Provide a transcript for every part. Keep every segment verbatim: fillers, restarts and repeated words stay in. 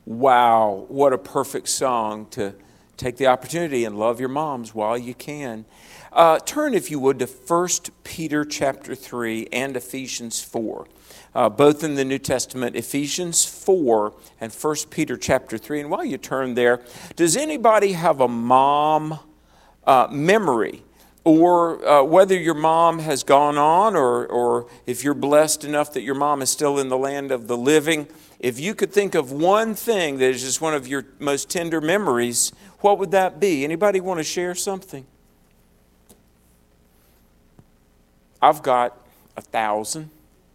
Wow, what a perfect song to take the opportunity and love your moms while you can. Uh, turn, if you would, to First Peter chapter three and Ephesians four. Uh, both in the New Testament, Ephesians four and First Peter chapter three. And while you turn there, does anybody have a mom uh, memory? Or uh, whether your mom has gone on, or, or if you're blessed enough that your mom is still in the land of the living, if you could think of one thing that is just one of your most tender memories, what would that be? Anybody want to share something? I've got a thousand.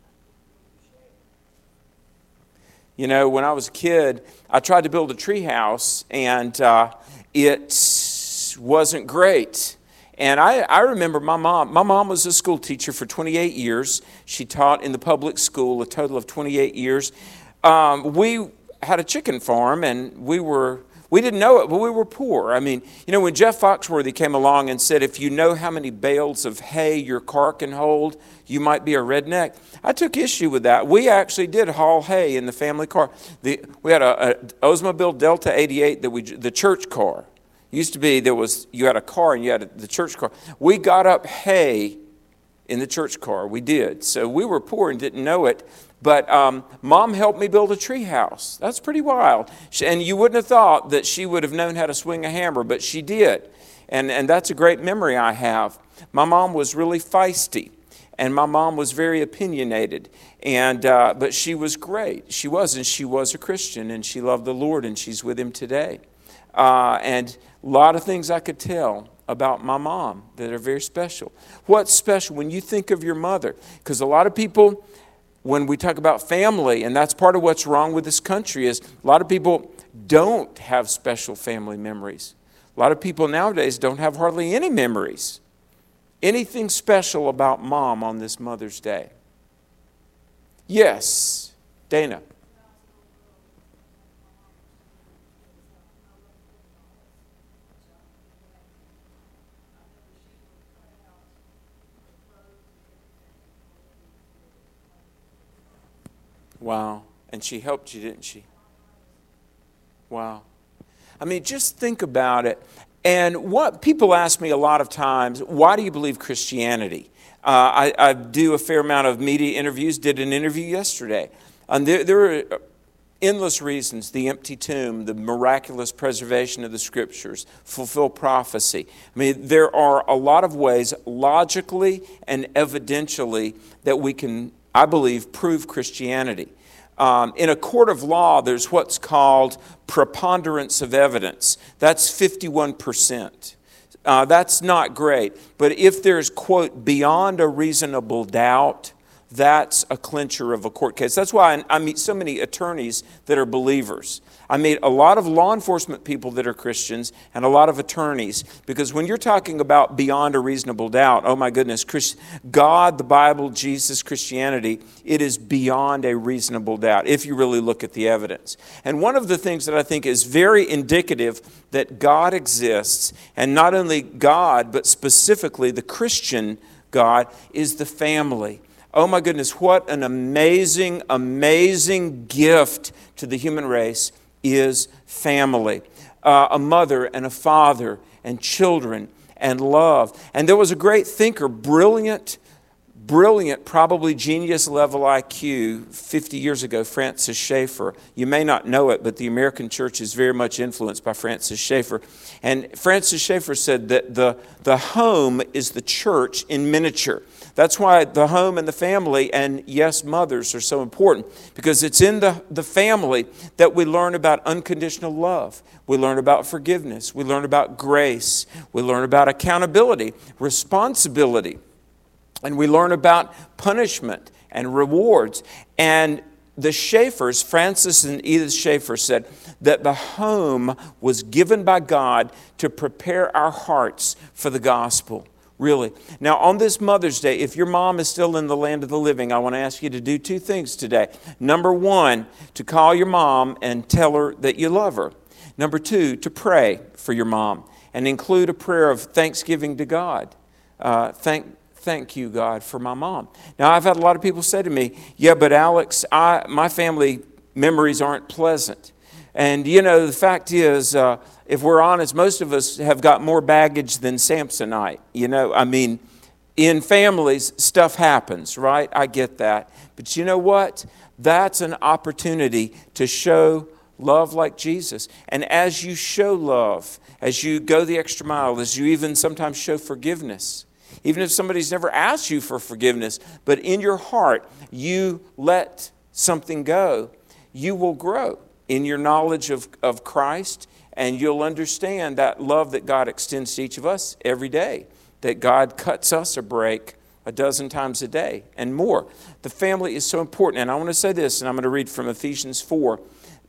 You know, when I was a kid, I tried to build a tree house, and uh, it wasn't great. And I, I remember my mom. My mom was a school teacher for twenty-eight years. She taught in the public school a total of twenty-eight years. Um, we had a chicken farm, and we were we didn't know it, but we were poor. I mean, you know, when Jeff Foxworthy came along and said, if you know how many bales of hay your car can hold, you might be a redneck. I took issue with that. We actually did haul hay in the family car. The, we had a, a Oldsmobile Delta eighty-eight, that we the church car. Used to be there was you had a car and you had a, the church car. We got up hay in the church car. We did. So we were poor and didn't know it. But um, Mom helped me build a tree house. That's pretty wild. She, and you wouldn't have thought that she would have known how to swing a hammer, but she did. And and that's a great memory I have. My mom was really feisty, and my mom was very opinionated. And uh, but she was great. She was, and she was a Christian, and she loved the Lord, and she's with Him today. Uh, and a lot of things I could tell about my mom that are very special. What's special when you think of your mother? Because a lot of people, when we talk about family, and that's part of what's wrong with this country, is a lot of people don't have special family memories. A lot of people nowadays don't have hardly any memories. Anything special about Mom on this Mother's Day? Yes, Dana. Wow. And she helped you, didn't she? Wow. I mean, just think about it. And what people ask me a lot of times, why do you believe Christianity? Uh, I, I do a fair amount of media interviews, did an interview yesterday. And there, there are endless reasons: the empty tomb, the miraculous preservation of the Scriptures, fulfill prophecy. I mean, there are a lot of ways, logically and evidentially, that we can, I believe, prove Christianity. Um, in a court of law, there's what's called preponderance of evidence. That's fifty-one percent. Uh, that's not great. But if there's, quote, beyond a reasonable doubt, that's a clincher of a court case. That's why I, I meet so many attorneys that are believers. I meet a lot of law enforcement people that are Christians and a lot of attorneys. Because when you're talking about beyond a reasonable doubt, oh my goodness, Christ, God, the Bible, Jesus, Christianity, it is beyond a reasonable doubt if you really look at the evidence. And one of the things that I think is very indicative that God exists, and not only God, but specifically the Christian God, is the family. Oh my goodness, what an amazing, amazing gift to the human race is family. Uh, a mother and a father and children and love. And there was a great thinker, brilliant, brilliant, probably genius level I Q fifty years ago, Francis Schaeffer. You may not know it, but the American church is very much influenced by Francis Schaeffer. And Francis Schaeffer said that the, the home is the church in miniature. That's why the home and the family, and yes, mothers, are so important, because it's in the, the family that we learn about unconditional love. We learn about forgiveness. We learn about grace. We learn about accountability, responsibility. And we learn about punishment and rewards. And the Schaeffers, Francis and Edith Schaeffer, said that the home was given by God to prepare our hearts for the gospel. Really. Now, on this Mother's Day, if your mom is still in the land of the living, I want to ask you to do two things today. Number one, to call your mom and tell her that you love her. Number two, to pray for your mom and include a prayer of thanksgiving to God. Uh, thank Thank you, God, for my mom. Now, I've had a lot of people say to me, yeah, but Alex, I, my family memories aren't pleasant. And, you know, the fact is, uh, if we're honest, most of us have got more baggage than Samsonite. You know, I mean, in families, stuff happens, right? I get that. But you know what? That's an opportunity to show love like Jesus. And as you show love, as you go the extra mile, as you even sometimes show forgiveness, even if somebody's never asked you for forgiveness, but in your heart, you let something go, you will grow in your knowledge of, of Christ, and you'll understand that love that God extends to each of us every day, that God cuts us a break a dozen times a day and more. The family is so important. And I want to say this, and I'm going to read from Ephesians four,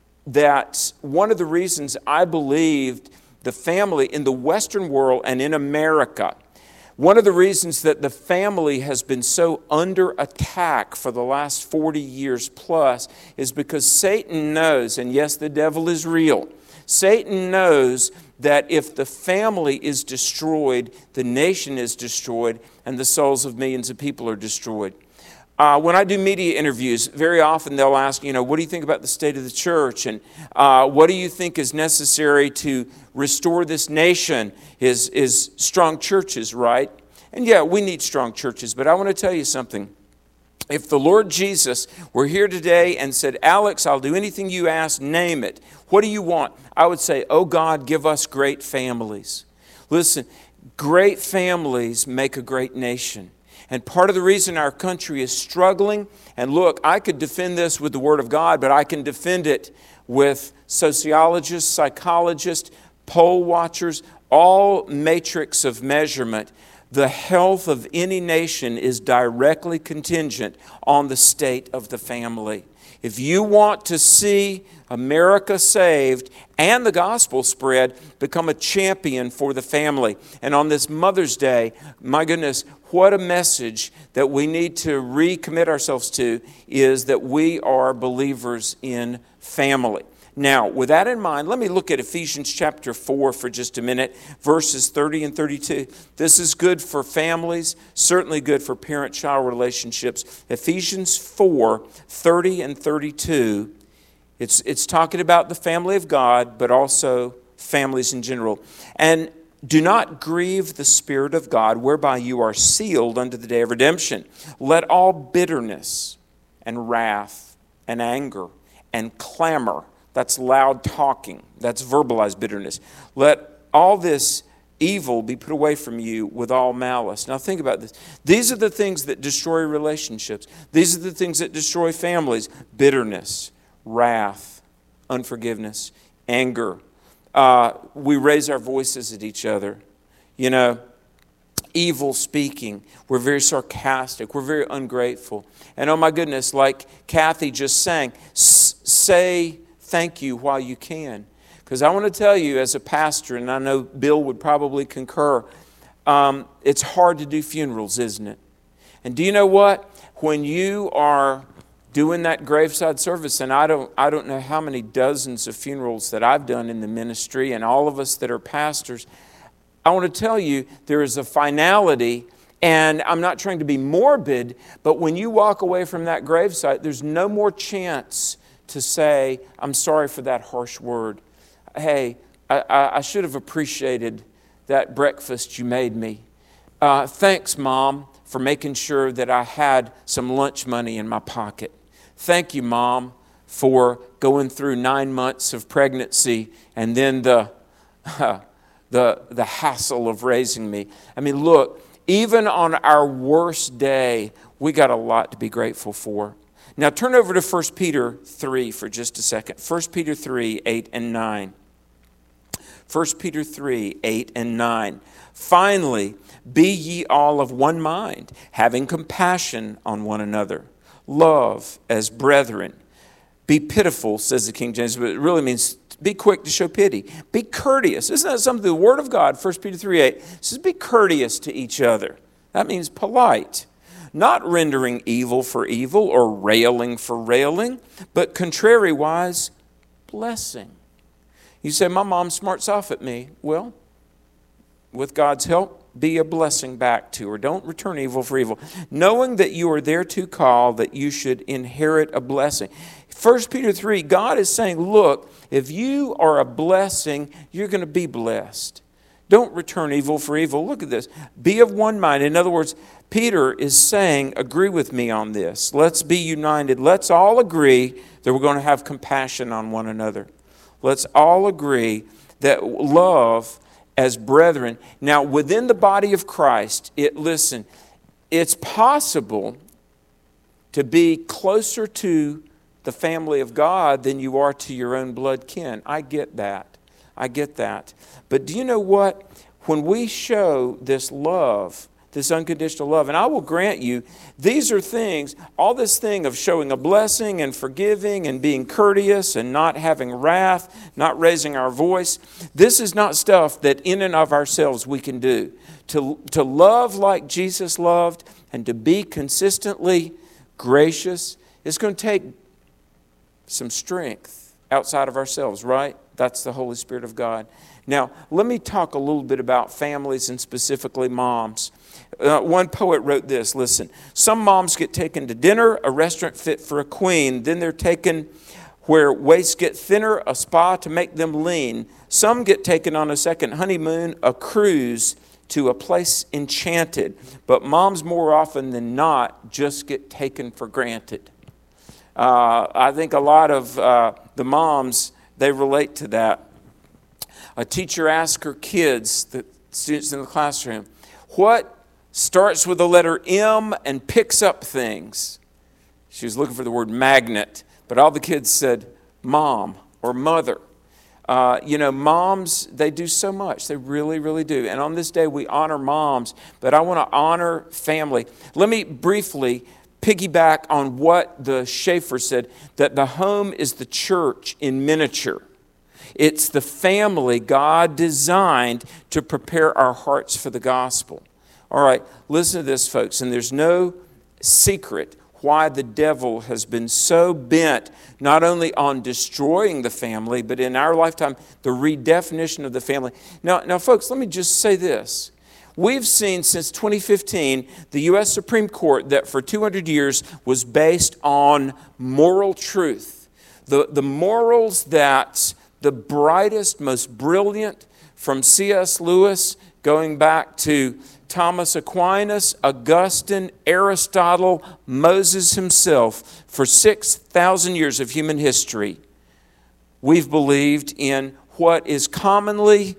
that one of the reasons I believed the family in the Western world and in America, one of the reasons that the family has been so under attack for the last forty years plus is because Satan knows, and yes, the devil is real, Satan knows that if the family is destroyed, the nation is destroyed, and the souls of millions of people are destroyed. Uh, when I do media interviews, very often they'll ask, you know, what do you think about the state of the church? And uh, what do you think is necessary to restore this nation? Is, is strong churches, right? And yeah, we need strong churches, but I want to tell you something. If the Lord Jesus were here today and said, Alex, I'll do anything you ask, name it. What do you want? I would say, oh God, give us great families. Listen, great families make a great nation. And part of the reason our country is struggling, and look, I could defend this with the Word of God, but I can defend it with sociologists, psychologists, poll watchers, all matrix of measurement. The health of any nation is directly contingent on the state of the family. If you want to see America saved and the gospel spread, become a champion for the family. And on this Mother's Day, my goodness, what a message that we need to recommit ourselves to is that we are believers in family. Now, with that in mind, let me look at Ephesians chapter four for just a minute, verses thirty and thirty-two. This is good for families, certainly good for parent-child relationships. Ephesians four, thirty and thirty-two. It's, it's talking about the family of God, but also families in general. And do not grieve the Spirit of God, whereby you are sealed unto the day of redemption. Let all bitterness and wrath and anger and clamor, that's loud talking, that's verbalized bitterness. Let all this evil be put away from you with all malice. Now think about this. These are the things that destroy relationships. These are the things that destroy families. Bitterness, wrath, unforgiveness, anger. Uh, we raise our voices at each other. You know, evil speaking. We're very sarcastic. We're very ungrateful. And oh my goodness, like Kathy just sang, say thank you while you can. Because I want to tell you as a pastor, and I know Bill would probably concur, um, it's hard to do funerals, isn't it? And do you know what? When you are doing that graveside service, and I don't, I don't know how many dozens of funerals that I've done in the ministry, and all of us that are pastors, I want to tell you there is a finality, and I'm not trying to be morbid, but when you walk away from that gravesite, there's no more chance to say, I'm sorry for that harsh word. Hey, I, I, I should have appreciated that breakfast you made me. Uh, thanks, Mom, for making sure that I had some lunch money in my pocket. Thank you, Mom, for going through nine months of pregnancy and then the, uh, the, the hassle of raising me. I mean, look, even on our worst day, we got a lot to be grateful for. Now turn over to First Peter three for just a second. First Peter three, eight and nine. First Peter three, eight and nine. Finally, be ye all of one mind, having compassion on one another. Love as brethren. Be pitiful, says the King James, but it really means be quick to show pity. Be courteous. Isn't that something? The Word of God, First Peter three, eight, says be courteous to each other. That means polite. Not rendering evil for evil or railing for railing, but contrariwise, blessing. You say, my mom smarts off at me. Well, with God's help, be a blessing back to her. Don't return evil for evil. Knowing that you are thereto called, that you should inherit a blessing. First Peter three, God is saying, look, if you are a blessing, you're going to be blessed. Don't return evil for evil. Look at this. Be of one mind. In other words, Peter is saying, agree with me on this. Let's be united. Let's all agree that we're going to have compassion on one another. Let's all agree that love as brethren. Now, within the body of Christ, it listen, it's possible to be closer to the family of God than you are to your own blood kin. I get that. I get that. But do you know what? When we show this love, this unconditional love, and I will grant you, these are things, all this thing of showing a blessing and forgiving and being courteous and not having wrath, not raising our voice, this is not stuff that in and of ourselves we can do. To, to love like Jesus loved and to be consistently gracious, it's going to take some strength outside of ourselves, right? That's the Holy Spirit of God. Now, let me talk a little bit about families and specifically moms. Uh, one poet wrote this, listen, some moms get taken to dinner, a restaurant fit for a queen. Then they're taken where waists get thinner, a spa to make them lean. Some get taken on a second honeymoon, a cruise to a place enchanted. But moms more often than not just get taken for granted. Uh, I think a lot of uh, the moms, they relate to that. A teacher asked her kids, the students in the classroom, what starts with the letter M and picks up things? She was looking for the word magnet, but all the kids said mom or mother. Uh, you know, moms, they do so much. They really, really do. And on this day, we honor moms, but I want to honor family. Let me briefly piggyback on what the Schaeffer said, that the home is the church in miniature. It's the family God designed to prepare our hearts for the gospel. All right, listen to this, folks, and there's no secret why the devil has been so bent not only on destroying the family, but in our lifetime, the redefinition of the family. Now, now, folks, let me just say this. We've seen since twenty fifteen the U S Supreme Court that for two hundred years was based on moral truth. The, the morals that the brightest, most brilliant, from C S Lewis going back to Thomas Aquinas, Augustine, Aristotle, Moses himself, for six thousand years of human history, we've believed in what is commonly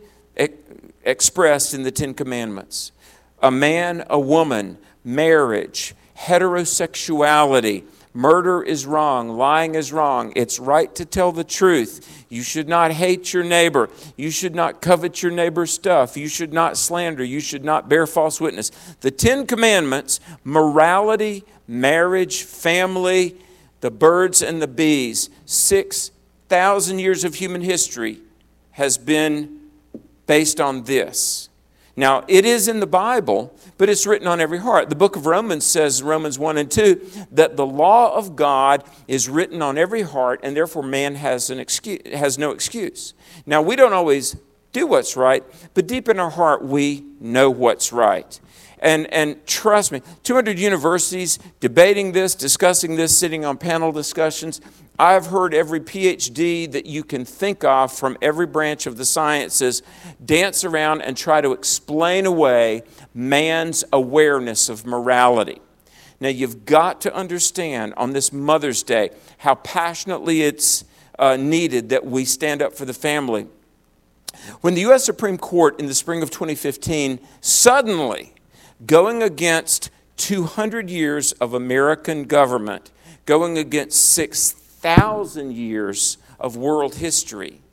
expressed in the Ten Commandments. A man, a woman, marriage, heterosexuality. Murder is wrong. Lying is wrong. It's right to tell the truth. You should not hate your neighbor. You should not covet your neighbor's stuff. You should not slander. You should not bear false witness. The Ten Commandments, morality, marriage, family, the birds and the bees, six thousand years of human history has been based on this. Now, it is in the Bible, but it's written on every heart. The book of Romans says, Romans one and two, that the law of God is written on every heart, and therefore man has an excuse, has no excuse. Now, we don't always do what's right, but deep in our heart, we know what's right. And, and trust me, two hundred universities debating this, discussing this, sitting on panel discussions. I've heard every P H D that you can think of from every branch of the sciences dance around and try to explain away man's awareness of morality. Now, you've got to understand on this Mother's Day how passionately it's uh, needed that we stand up for the family. When the U S Supreme Court in the spring of twenty fifteen suddenly, going against two hundred years of American government, going against six thousand years of world history,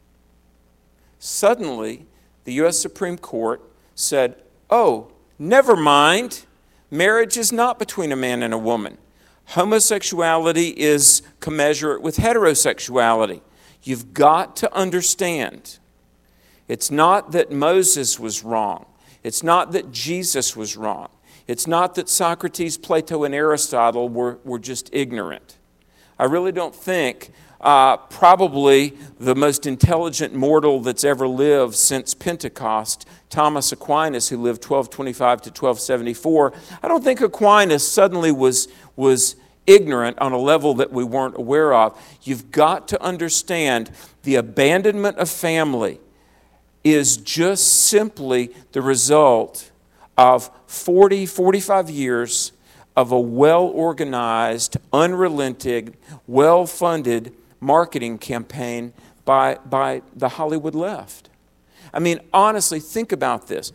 suddenly the U S Supreme Court said, oh, never mind, marriage is not between a man and a woman. Homosexuality is commensurate with heterosexuality. You've got to understand, it's not that Moses was wrong. It's not that Jesus was wrong. It's not that Socrates, Plato, and Aristotle were, were just ignorant. I really don't think uh, probably the most intelligent mortal that's ever lived since Pentecost, Thomas Aquinas, who lived twelve twenty-five to twelve seventy-four, I don't think Aquinas suddenly was, was ignorant on a level that we weren't aware of. You've got to understand the abandonment of family is just simply the result of forty, forty-five years of a well-organized, unrelenting, well-funded marketing campaign by, by the Hollywood left. I mean, honestly, think about this.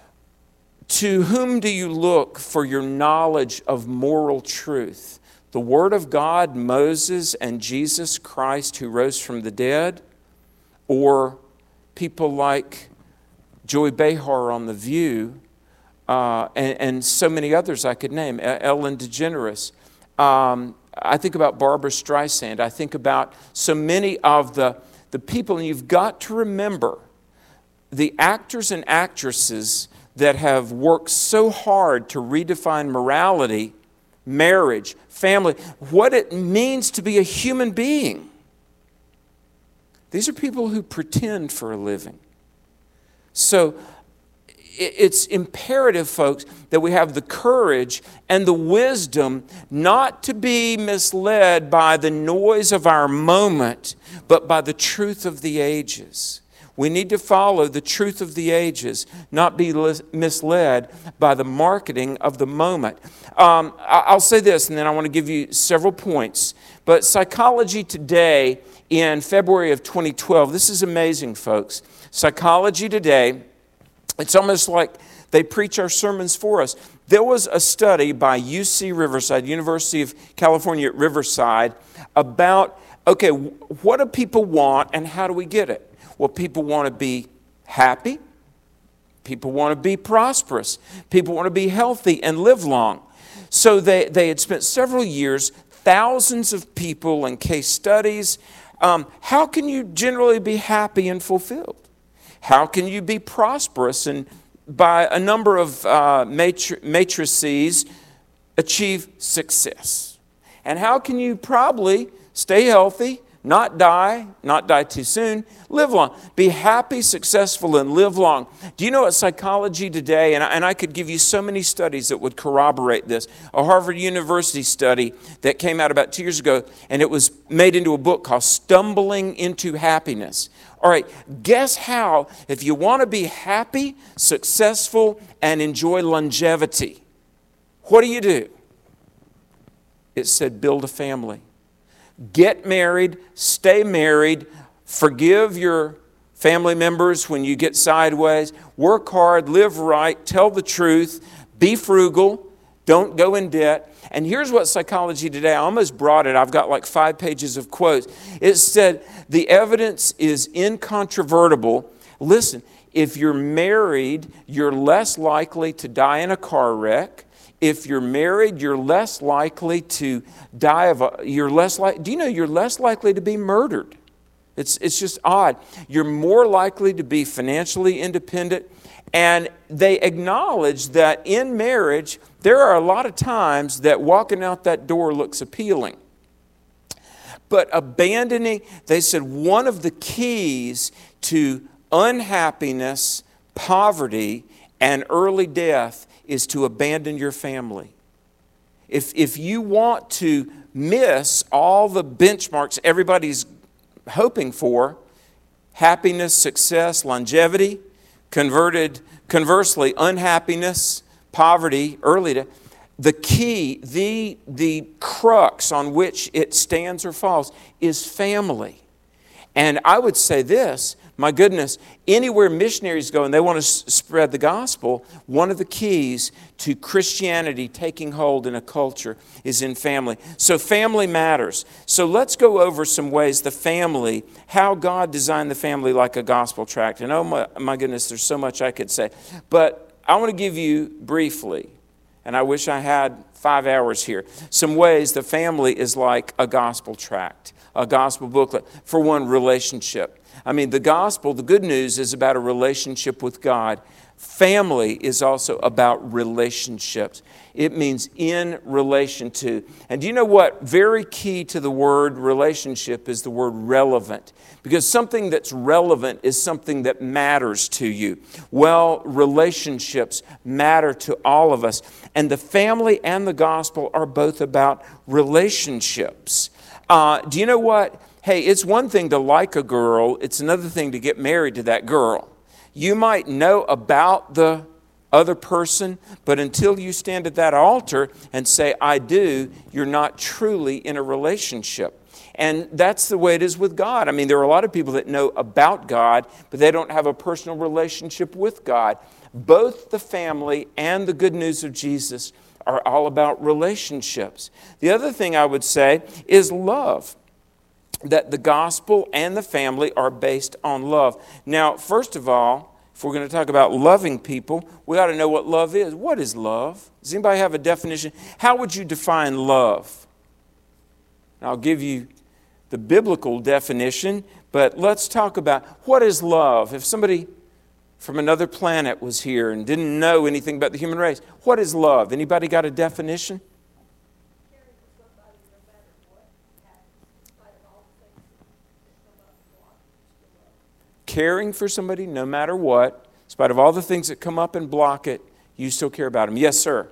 To whom do you look for your knowledge of moral truth? The Word of God, Moses, and Jesus Christ who rose from the dead? Or people like Joy Behar on The View, uh, and, and so many others I could name, Ellen DeGeneres. Um, I think about Barbara Streisand. I think about so many of the, the people, and you've got to remember the actors and actresses that have worked so hard to redefine morality, marriage, family, what it means to be a human being. These are people who pretend for a living. So it's imperative, folks, that we have the courage and the wisdom not to be misled by the noise of our moment, but by the truth of the ages. We need to follow the truth of the ages, not be misled by the marketing of the moment. Um, I'll say this, and then I want to give you several points. But Psychology Today in February of twenty twelve, this is amazing, folks. Psychology Today, it's almost like they preach our sermons for us. There was a study by U C Riverside, University of California at Riverside, about, okay, what do people want and how do we get it? Well, people want to be happy. People want to be prosperous. People want to be healthy and live long. So they, they had spent several years, thousands of people and case studies. Um, how can you generally be happy and fulfilled? How can you be prosperous and by a number of uh, matri- matrices achieve success? And how can you probably stay healthy, not die, not die too soon, live long, be happy, successful, and live long? Do you know what Psychology Today, and I, and I could give you so many studies that would corroborate this, a Harvard University study that came out about two years ago, and it was made into a book called Stumbling into Happiness. All right, guess how, if you want to be happy, successful, and enjoy longevity, what do you do? It said build a family. Get married, stay married, forgive your family members when you get sideways, work hard, live right, tell the truth, be frugal, don't go in debt. And here's what Psychology Today, I almost brought it, I've got like five pages of quotes. It said, the evidence is incontrovertible. Listen, if you're married, you're less likely to die in a car wreck. If you're married, you're less likely to die of a, you're less like, do you know you're less likely to be murdered? It's, it's just odd. You're more likely to be financially independent. And they acknowledge that in marriage, there are a lot of times that walking out that door looks appealing. But abandoning, they said one of the keys to unhappiness, poverty, and early death is to abandon your family. If, if you want to miss all the benchmarks everybody's hoping for, happiness, success, longevity, converted, conversely, unhappiness, poverty, early death, the key, the, the crux on which it stands or falls is family. And I would say this, my goodness, anywhere missionaries go and they want to s- spread the gospel, one of the keys to Christianity taking hold in a culture is in family. So family matters. So let's go over some ways the family, how God designed the family like a gospel tract. And oh my, my goodness, there's so much I could say. But I want to give you briefly, and I wish I had five hours here, some ways the family is like a gospel tract, a gospel booklet. For one, relationship. I mean, the gospel, the good news is about a relationship with God. Family is also about relationships. It means in relation to. And do you know what? Very key to the word relationship is the word relevant. Because something that's relevant is something that matters to you. Well, relationships matter to all of us. And the family and the gospel are both about relationships. Uh, do you know what? Hey, it's one thing to like a girl. It's another thing to get married to that girl. You might know about the other person, but until you stand at that altar and say, I do, you're not truly in a relationship. And that's the way it is with God. I mean, there are a lot of people that know about God, but they don't have a personal relationship with God. Both the family and the good news of Jesus are all about relationships. The other thing I would say is love. That the gospel and the family are based on love. Now, first of all, if we're going to talk about loving people, we ought to know what love is. What is love? Does anybody have a definition? How would you define love? I'll give you the biblical definition, but let's talk about what is love. If somebody from another planet was here and didn't know anything about the human race, what is love? Anybody got a definition? Caring for somebody no matter what, in spite of all the things that come up and block it, you still care about them. Yes, sir.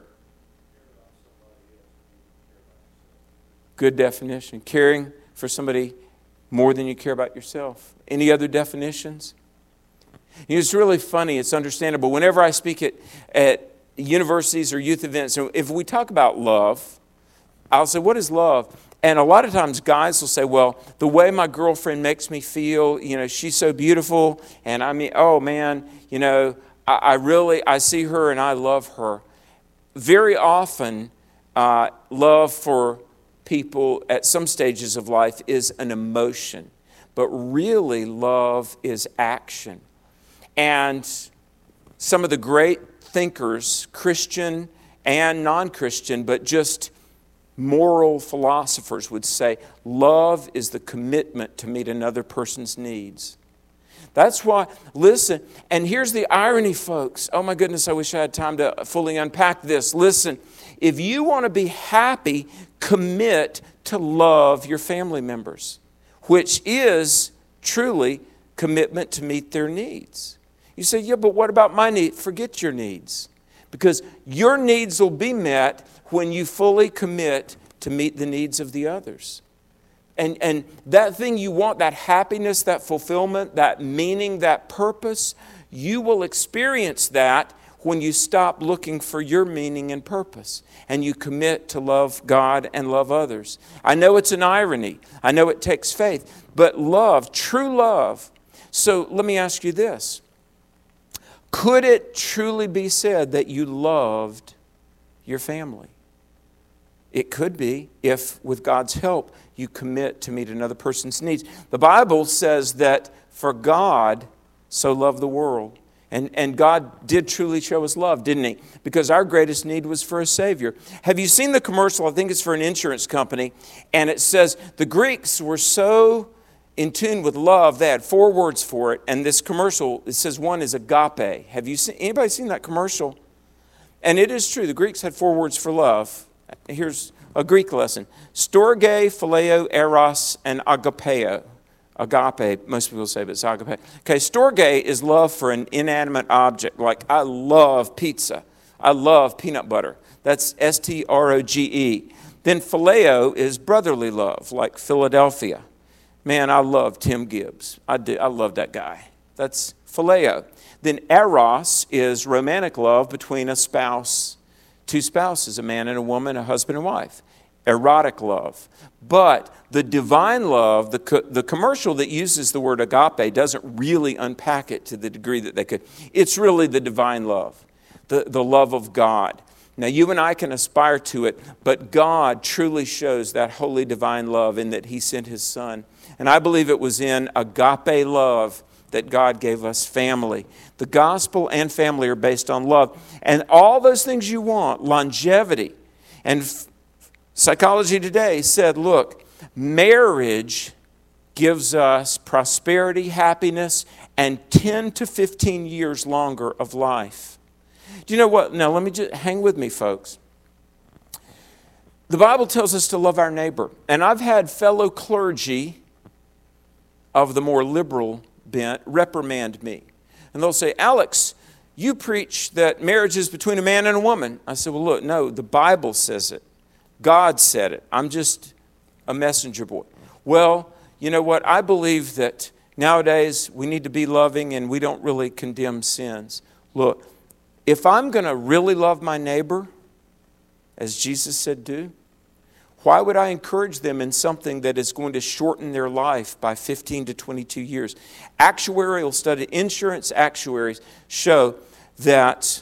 Good definition. Caring for somebody more than you care about yourself. Any other definitions? You know, it's really funny. It's understandable. Whenever I speak at, at universities or youth events, if we talk about love, I'll say, what is love? And a lot of times guys will say, well, the way my girlfriend makes me feel, you know, she's so beautiful. And I mean, oh man, you know, I, I really, I see her and I love her. Very often, uh, love for people at some stages of life is an emotion. But really, love is action. And some of the great thinkers, Christian and non-Christian, but just moral philosophers would say, love is the commitment to meet another person's needs. That's why, listen, and here's the irony, folks. Oh my goodness, I wish I had time to fully unpack this. Listen, if you want to be happy, commit to love your family members, which is truly commitment to meet their needs. You say, yeah, but what about my need? Forget your needs. Because your needs will be met when you fully commit to meet the needs of the others. And, and that thing you want, that happiness, that fulfillment, that meaning, that purpose, you will experience that when you stop looking for your meaning and purpose and you commit to love God and love others. I know it's an irony. I know it takes faith. But love, true love. So let me ask you this. Could it truly be said that you loved your family? It could be if, with God's help, you commit to meet another person's needs. The Bible says that for God so loved the world. And, and God did truly show us love, didn't He? Because our greatest need was for a Savior. Have you seen the commercial? I think it's for an insurance company. And it says the Greeks were so in tune with love, they had four words for it. And this commercial, it says one is agape. Have you seen, anybody seen that commercial? And it is true. The Greeks had four words for love. Here's a Greek lesson. Storge, phileo, eros, and agapeo. Agape, most people say, but it's agape. Okay, storge is love for an inanimate object. Like, I love pizza. I love peanut butter. That's S T R O G E. Then phileo is brotherly love, like Philadelphia. Man, I love Tim Gibbs. I do. I love that guy. That's phileo. Then eros is romantic love between a spouse, two spouses, a man and a woman, a husband and wife. Erotic love. But the divine love, the, co- the commercial that uses the word agape doesn't really unpack it to the degree that they could. It's really the divine love, the, the love of God. Now, you and I can aspire to it, but God truly shows that holy divine love in that He sent His Son. And I believe it was in agape love that God gave us family. The gospel and family are based on love. And all those things you want, longevity. And f- psychology today said, look, marriage gives us prosperity, happiness, and ten to fifteen years longer of life. Do you know what? Now, let me just hang with me, folks. The Bible tells us to love our neighbor. And I've had fellow clergy of the more liberal bent reprimand me. And they'll say, Alex, you preach that marriage is between a man and a woman. I said, well, look, no, the Bible says it. God said it. I'm just a messenger boy. Well, you know what? I believe that nowadays we need to be loving and we don't really condemn sins. Look, if I'm going to really love my neighbor, as Jesus said do, why would I encourage them in something that is going to shorten their life by fifteen to twenty-two years? Actuarial study, insurance actuaries show that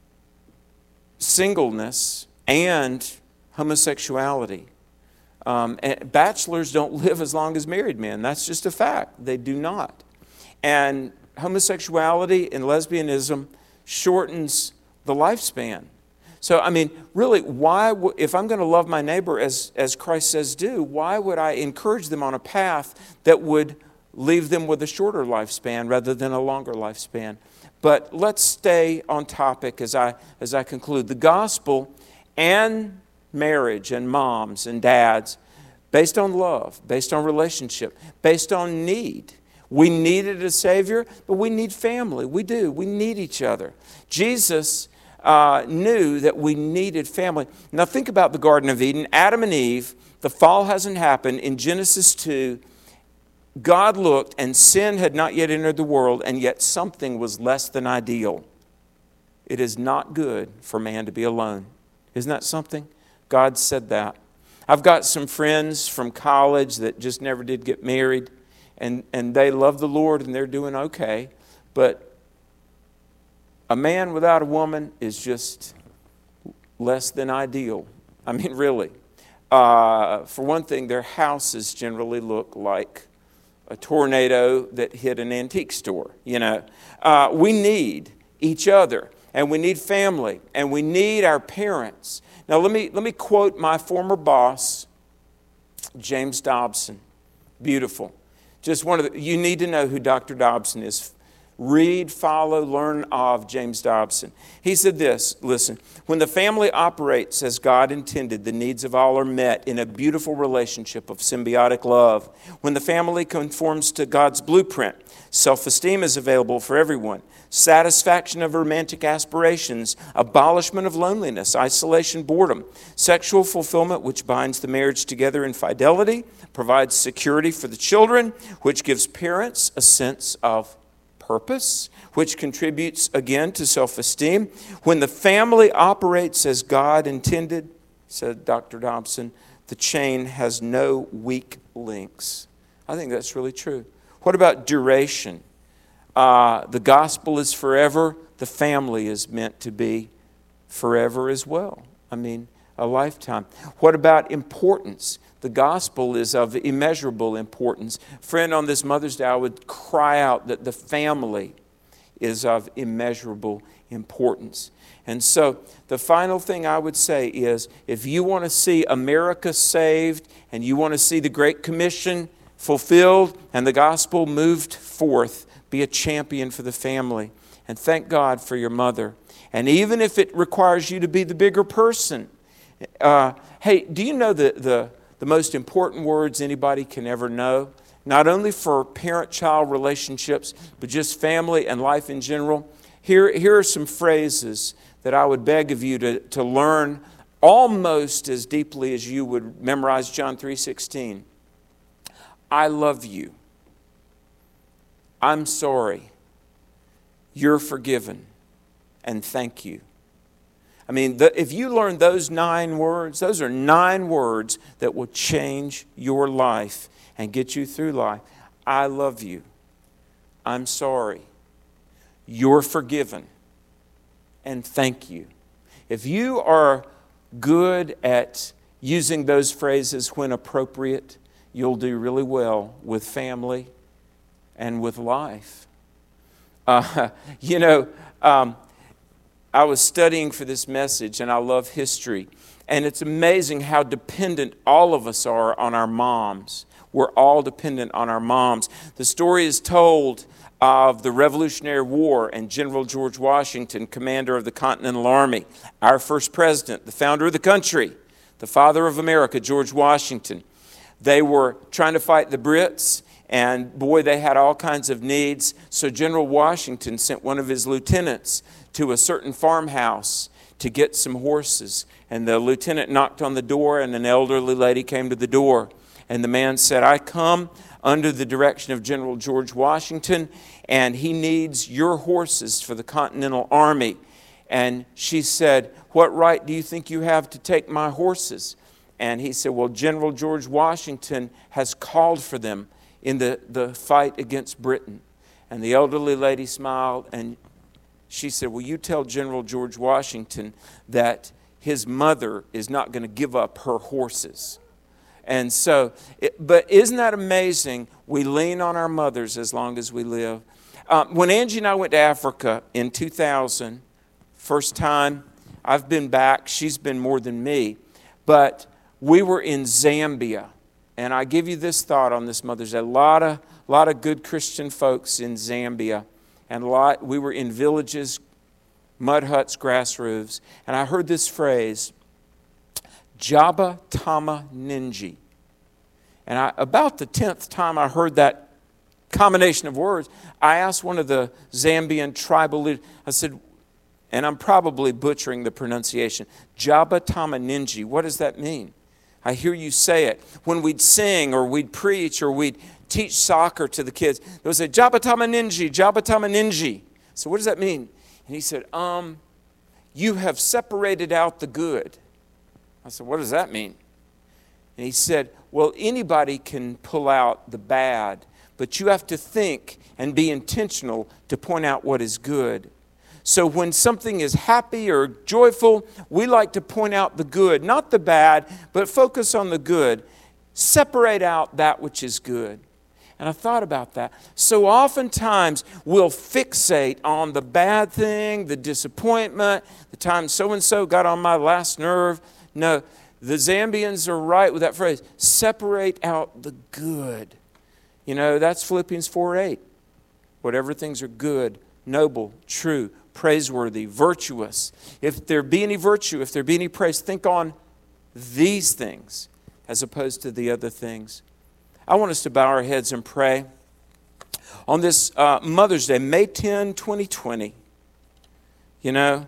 singleness and homosexuality, um, and bachelors don't live as long as married men. That's just a fact. They do not. And homosexuality and lesbianism shortens the lifespan. So, I mean, really, why, w- if I'm going to love my neighbor as, as Christ says do, why would I encourage them on a path that would leave them with a shorter lifespan rather than a longer lifespan? But let's stay on topic as I, as I conclude. The gospel and marriage and moms and dads, based on love, based on relationship, based on need. We needed a Savior, but we need family. We do. We need each other. Jesus Uh, knew that we needed family. Now think about the Garden of Eden. Adam and Eve, the fall hasn't happened. In Genesis two, God looked and sin had not yet entered the world, and yet something was less than ideal. It is not good for man to be alone. Isn't that something? God said that. I've got some friends from college that just never did get married, and, and they love the Lord and they're doing okay, but a man without a woman is just less than ideal. I mean, really. Uh, for one thing, their houses generally look like a tornado that hit an antique store. You know, uh, we need each other, and we need family, and we need our parents. Now, let me let me quote my former boss, James Dobson. Beautiful. Just one of the, you need to know who Doctor Dobson is. Read, follow, learn of James Dobson. He said this, listen, when the family operates as God intended, the needs of all are met in a beautiful relationship of symbiotic love. When the family conforms to God's blueprint, self-esteem is available for everyone. Satisfaction of romantic aspirations, abolishment of loneliness, isolation, boredom, sexual fulfillment, which binds the marriage together in fidelity, provides security for the children, which gives parents a sense of purpose, which contributes again to self-esteem. When the family operates as God intended, said Doctor Dobson, the chain has no weak links. I think that's really true. What about duration? Uh, the gospel is forever. The family is meant to be forever as well. I mean, a lifetime. What about importance? The gospel is of immeasurable importance. Friend, on this Mother's Day, I would cry out that the family is of immeasurable importance. And so the final thing I would say is, if you want to see America saved and you want to see the Great Commission fulfilled and the gospel moved forth, be a champion for the family. And thank God for your mother. And even if it requires you to be the bigger person, uh, hey, do you know the the The most important words anybody can ever know, not only for parent-child relationships, but just family and life in general? Here, here are some phrases that I would beg of you to, to learn almost as deeply as you would memorize John three sixteen. I love you. I'm sorry. You're forgiven. And thank you. I mean, the, if you learn those nine words, those are nine words that will change your life and get you through life. I love you. I'm sorry. You're forgiven. And thank you. If you are good at using those phrases when appropriate, you'll do really well with family and with life. Uh, you know, um, I was studying for this message, and I love history. And it's amazing how dependent all of us are on our moms. We're all dependent on our moms. The story is told of the Revolutionary War and General George Washington, commander of the Continental Army, our first president, the founder of the country, the father of America, George Washington. They were trying to fight the Brits, and boy, they had all kinds of needs. So General Washington sent one of his lieutenants to a certain farmhouse to get some horses. And the lieutenant knocked on the door, and an elderly lady came to the door. And the man said, I come under the direction of General George Washington, and he needs your horses for the Continental Army. And she said, what right do you think you have to take my horses? And he said, well, General George Washington has called for them in the, the fight against Britain. And the elderly lady smiled, and she said, well, you tell General George Washington that his mother is not going to give up her horses. And so, it, but isn't that amazing? We lean on our mothers as long as we live. Um, when Angie and I went to Africa in two thousand, first time, I've been back. She's been more than me. But we were in Zambia. And I give you this thought on this Mother's Day. A lot of, lot of good Christian folks in Zambia. And a lot, we were in villages, mud huts, grass roofs. And I heard this phrase, Jaba Tama Ninji. And I, about the tenth time I heard that combination of words, I asked one of the Zambian tribal leaders, I said, and I'm probably butchering the pronunciation, Jaba Tama Ninji, what does that mean? I hear you say it. When we'd sing or we'd preach or we'd teach soccer to the kids, they would say, Jaba Tama Ninji, Jaba Tama Ninji. So what does that mean? And he said, um, you have separated out the good. I said, what does that mean? And he said, well, anybody can pull out the bad, but you have to think and be intentional to point out what is good. So when something is happy or joyful, we like to point out the good, not the bad, but focus on the good. Separate out that which is good. And I thought about that. So oftentimes we'll fixate on the bad thing, the disappointment, the time so-and-so got on my last nerve. No, the Zambians are right with that phrase. Separate out the good. You know, that's Philippians four eight. Whatever things are good, noble, true, praiseworthy, virtuous. If there be any virtue, if there be any praise, think on these things as opposed to the other things. I want us to bow our heads and pray. On this uh, Mother's Day, May tenth, twenty twenty, you know,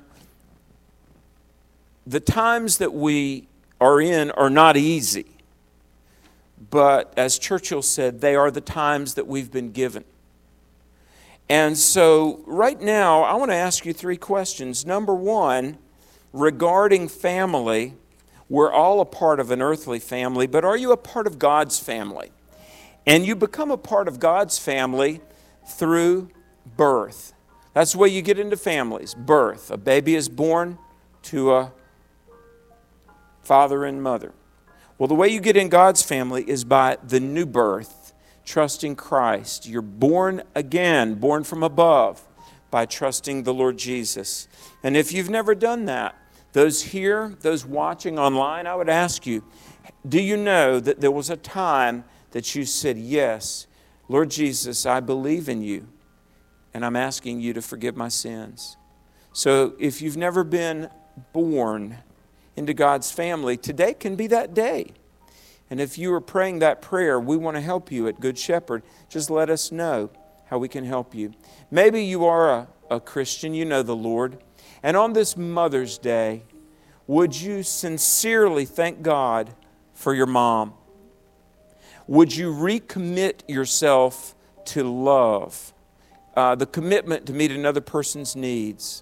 the times that we are in are not easy. But as Churchill said, they are the times that we've been given. And so right now, I want to ask you three questions. Number one, regarding family, we're all a part of an earthly family, but are you a part of God's family? And you become a part of God's family through birth. That's the way you get into families, birth. A baby is born to a father and mother. Well, the way you get in God's family is by the new birth, trusting Christ. You're born again, born from above, by trusting the Lord Jesus. And if you've never done that, those here, those watching online, I would ask you, do you know that there was a time that you said, yes, Lord Jesus, I believe in you, and I'm asking you to forgive my sins? So if you've never been born into God's family, today can be that day. And if you are praying that prayer, we want to help you at Good Shepherd. Just let us know how we can help you. Maybe you are a, a Christian, you know the Lord. And on this Mother's Day, would you sincerely thank God for your mom? Would you recommit yourself to love, uh, the commitment to meet another person's needs?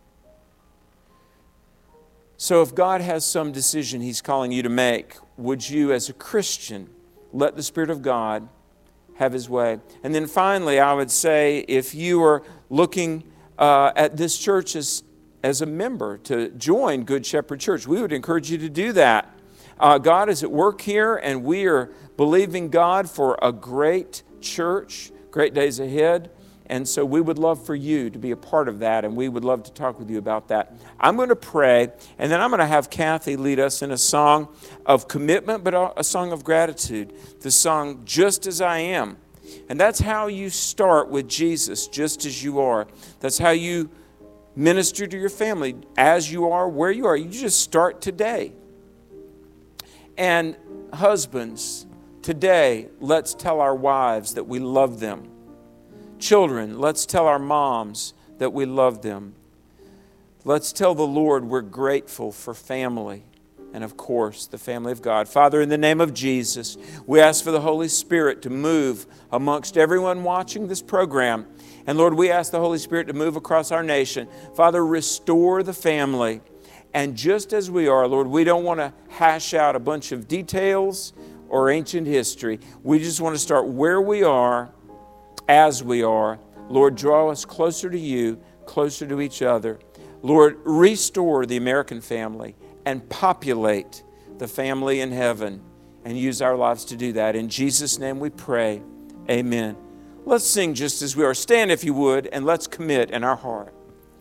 So if God has some decision He's calling you to make, would you as a Christian let the Spirit of God have His way? And then finally, I would say if you are looking uh, at this church as, as a member to join Good Shepherd Church, we would encourage you to do that. Uh, God is at work here, and we are believing God for a great church, great days ahead. And so we would love for you to be a part of that, and we would love to talk with you about that. I'm going to pray, and then I'm going to have Kathy lead us in a song of commitment, but a song of gratitude, the song Just As I Am. And that's how you start with Jesus, just as you are. That's how you minister to your family as you are, where you are. You just start today. And husbands, today, let's tell our wives that we love them. Children, let's tell our moms that we love them. Let's tell the Lord we're grateful for family. And of course, the family of God. Father, in the name of Jesus, we ask for the Holy Spirit to move amongst everyone watching this program. And Lord, we ask the Holy Spirit to move across our nation. Father, restore the family. And just as we are, Lord, we don't want to hash out a bunch of details or ancient history. We just want to start where we are, as we are. Lord, draw us closer to you, closer to each other. Lord, restore the American family and populate the family in heaven, and use our lives to do that. In Jesus' name we pray. Amen. Let's sing Just As We Are. Stand if you would, and let's commit in our heart.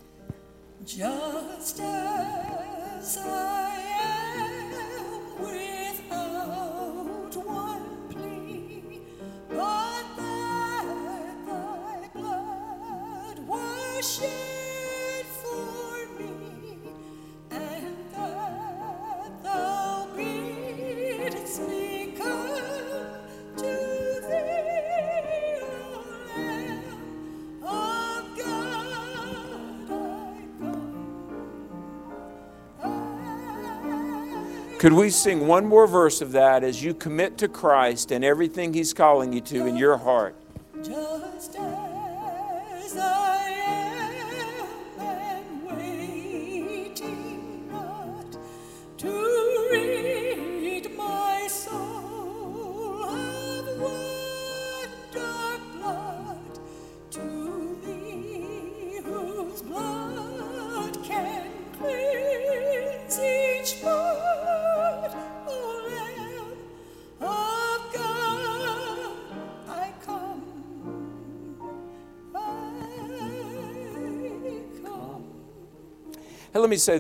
Just as I am, without one plea, but that thy blood was shed for me, and that thou bidst me come to thee, O Lamb of God, I come. Could we sing one more verse of that as you commit to Christ and everything He's calling you to in your heart? Just as I am, and waiting not to rid my soul of one dark blood, to thee whose blood can cleanse each part, O Lamb of God, I come, I come. Hey, let me say